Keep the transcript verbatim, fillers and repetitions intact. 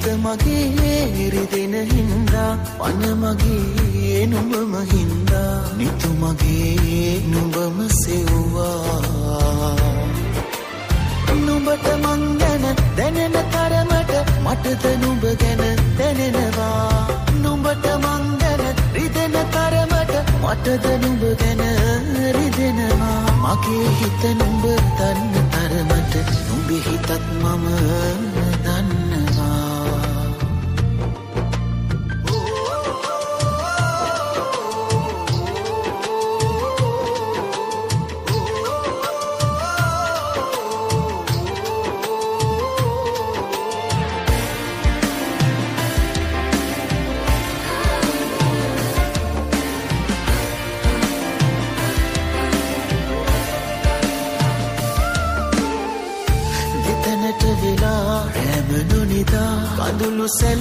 මගේ රිදෙන හින්දා වන මගේ නුඹම හින්දා නිතු මගේ නුඹම සෙව්වා නුඹට මං ගැන දැනෙන තරමට මටද නුඹ ගැන දැනෙනවා නුඹට මං ගැන රිදෙන තරමට මටද නුඹ ගැන රිදෙනවා මගේ හිත නුඹ දන්න තරමට නුඹේ හිතත් මම දන්නවා කඳුළු සැල